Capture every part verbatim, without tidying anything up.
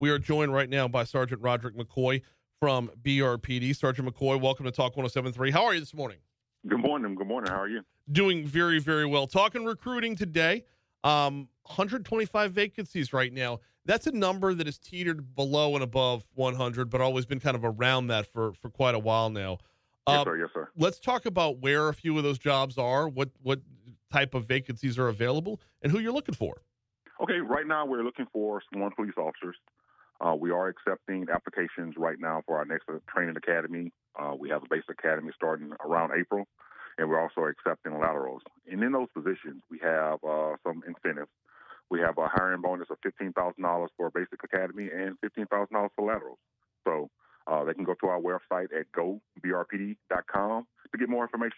We are joined right now by Sergeant Roderick McCoy from B R P D. Sergeant McCoy, welcome to Talk one oh seven point three. How are you this morning? Good morning. Good morning. How are you? Doing very, very well. Talking recruiting today. Um, one hundred twenty-five vacancies right now. That's a number that is teetered below and above one hundred, but always been kind of around that for, for quite a while now. Yes, Uh, sir. Yes, sir. let's talk about where a few of those jobs are, what what type of vacancies are available, and who you're looking for. Okay. Right now, we're looking for sworn police officers. Uh, we are accepting applications right now for our next uh, training academy. Uh, we have a basic academy starting around April, and we're also accepting laterals. And in those positions, we have uh, some incentives. We have a hiring bonus of fifteen thousand dollars for a basic academy and fifteen thousand dollars for laterals. So uh, they can go to our website at go b r p d dot com to get more information.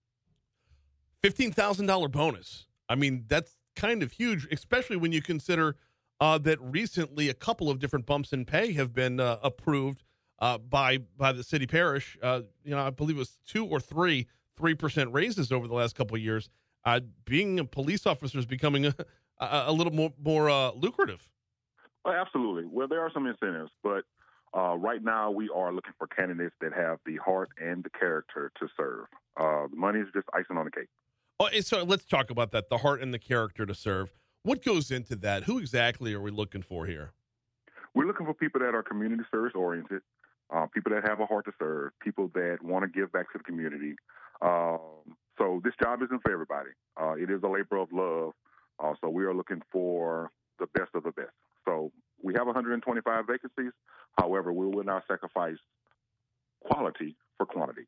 fifteen thousand dollars bonus. I mean, that's kind of huge, especially when you consider uh, that recently a couple of different bumps in pay have been uh, approved uh, by by the city parish. Uh, you know, I believe it was two or three three percent raises over the last couple of years. Uh, being a police officer is becoming a, a, a little more more uh, lucrative. Well, absolutely. Well, there are some incentives, but uh, right now we are looking for candidates that have the heart and the character to serve. Uh, the money is just icing on the cake. Oh, and so let's talk about that, the heart and the character to serve. What goes into that? Who exactly are we looking for here? We're looking for people that are community service oriented, uh, people that have a heart to serve, people that want to give back to the community. Um, so this job isn't for everybody. Uh, it is a labor of love. Uh, so we are looking for the best of the best. So we have one hundred twenty-five vacancies. However, we will not sacrifice quality for quantity.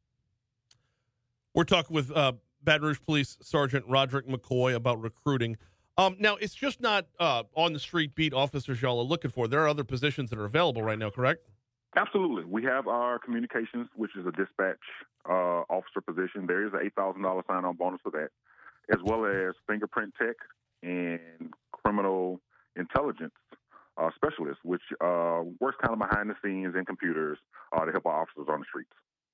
We're talking with uh, Baton Rouge Police Sergeant Roderick McCoy about recruiting. Um, now, it's just not uh, on the street beat officers y'all are looking for. There are other positions that are available right now, correct? Absolutely. We have our communications, which is a dispatch uh, officer position. There is an eight thousand dollars sign-on bonus for that, as well as fingerprint tech and criminal intelligence uh, specialist, which uh, works kind of behind the scenes in computers uh, to help our officers on the streets.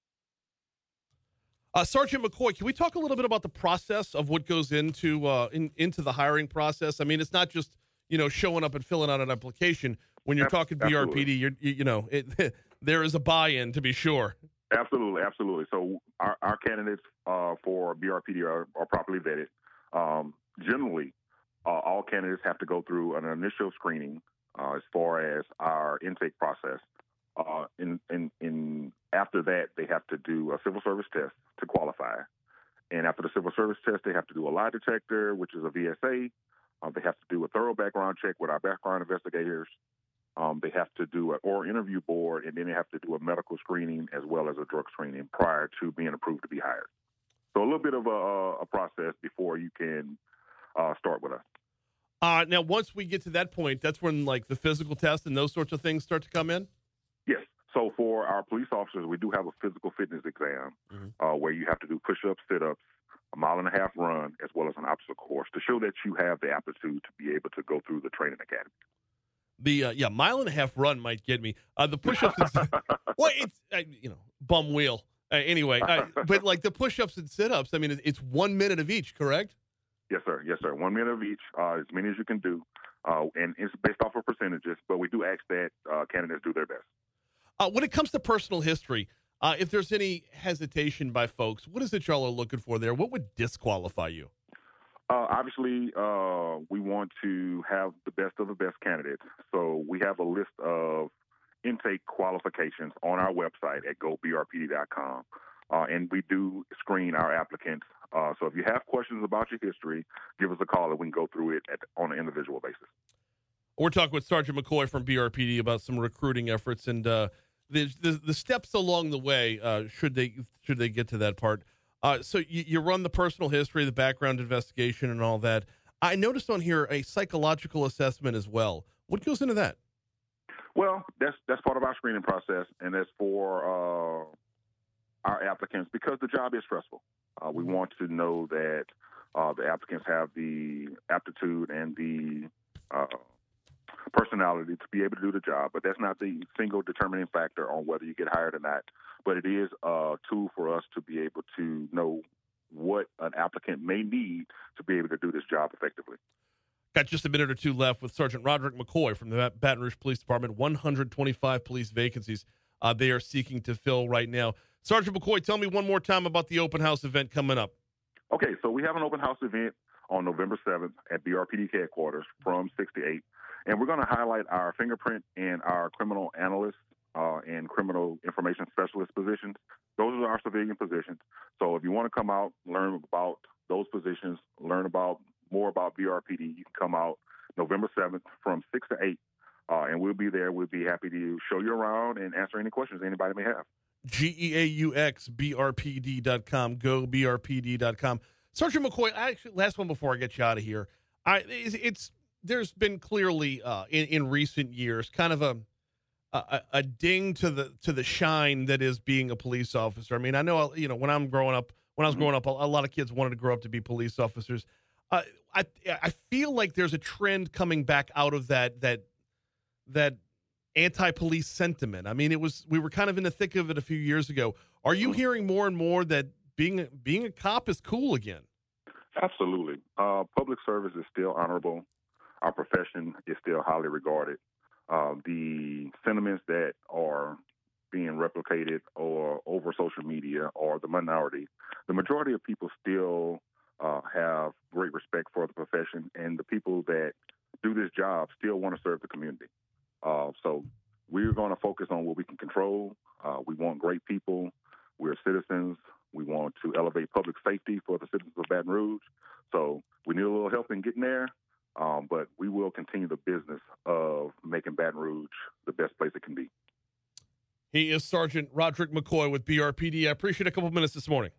Uh, Sergeant McCoy, can we talk a little bit about the process of what goes into uh, in, into the hiring process? I mean, it's not just, you know, showing up and filling out an application. When you're talking B R P D, you're, you, you know, it, there is a buy-in, to be sure. Absolutely, absolutely. So our, our candidates uh, for B R P D are, are properly vetted. Um, generally, uh, all candidates have to go through an initial screening uh, as far as our intake process. Uh, in, in, in after that, they have to do a civil service test to qualify. And after the civil service test, they have to do a lie detector, which is a V S A. Uh, they have to do a thorough background check with our background investigators. Um, they have to do an oral interview board, and then they have to do a medical screening as well as a drug screening prior to being approved to be hired. So a little bit of a, a process before you can uh, start with us. Uh, now, once we get to that point, that's when, like, the physical test and those sorts of things start to come in? Yes. So for our police officers, we do have a physical fitness exam mm-hmm. uh, where you have to do push-ups, sit-ups, a mile and a half run, as well as an obstacle course to show that you have the aptitude to be able to go through the training academy. The uh, yeah, mile and a half run might get me. Uh, the push-ups, and, well, it's uh, you know, bum wheel. Uh, anyway, uh, but like the push-ups and sit-ups, I mean, it's one minute of each, correct? Yes, sir. Yes, sir. One minute of each, uh, as many as you can do, uh, and it's based off of percentages. But we do ask that uh, candidates do their best. Uh, when it comes to personal history, uh, if there's any hesitation by folks, what is it y'all are looking for there? What would disqualify you? Uh, obviously, uh, we want to have the best of the best candidates. So we have a list of intake qualifications on our website at go b r p d dot com. Uh, and we do screen our applicants. Uh, so if you have questions about your history, give us a call and we can go through it at, on an individual basis. We're talking with Sergeant McCoy from B R P D about some recruiting efforts and uh, the, the the steps along the way. Uh, should they should they get to that part? Uh, so you, you run the personal history, the background investigation, and all that. I noticed on here a psychological assessment as well. What goes into that? Well, that's that's part of our screening process, and that's for uh, our applicants because the job is stressful. Uh, we want to know that uh, the applicants have the aptitude and the uh, personality to be able to do the job, but that's not the single determining factor on whether you get hired or not. But it is a tool for us to be able to know what an applicant may need to be able to do this job effectively. Got just a minute or two left with Sergeant Roderick McCoy from the Baton Rouge Police Department. one hundred twenty-five police vacancies uh, they are seeking to fill right now. Sergeant McCoy, tell me one more time about the open house event coming up. Okay, so we have an open house event on November seventh at B R P D headquarters from six to eight. And we're going to highlight our fingerprint and our criminal analyst uh, and criminal information specialist positions. Those are our civilian positions. So if you want to come out, learn about those positions, learn about more about B R P D, you can come out November seventh from six to eight. Uh, and we'll be there. We'll be happy to show you around and answer any questions anybody may have. G E A U X, B R P D dot com. Go B R P D dot com. Sergeant McCoy, actually, last one before I get you out of here. I, it's, it's there's been clearly uh, in, in recent years kind of a, a a ding to the to the shine that is being a police officer. I mean, I know you know when I'm growing up, when I was growing up, a, a lot of kids wanted to grow up to be police officers. Uh, I I feel like there's a trend coming back out of that that that anti-police sentiment. I mean, it was we were kind of in the thick of it a few years ago. Are you hearing more and more that being being a cop is cool again? Absolutely. Uh, public service is still honorable. Our profession is still highly regarded. Uh, the sentiments that are being replicated or over social media are the minority. The majority of people still uh, have great respect for the profession, and the people that do this job still want to serve the community. Uh, so we're going to focus on what we can control. Uh, we want great people. We're citizens. We want to elevate public safety for the citizens of Baton Rouge. So we need a little help in getting there, um, but we will continue the business of making Baton Rouge the best place it can be. He is Sergeant Roderick McCoy with B R P D. I appreciate a couple minutes this morning.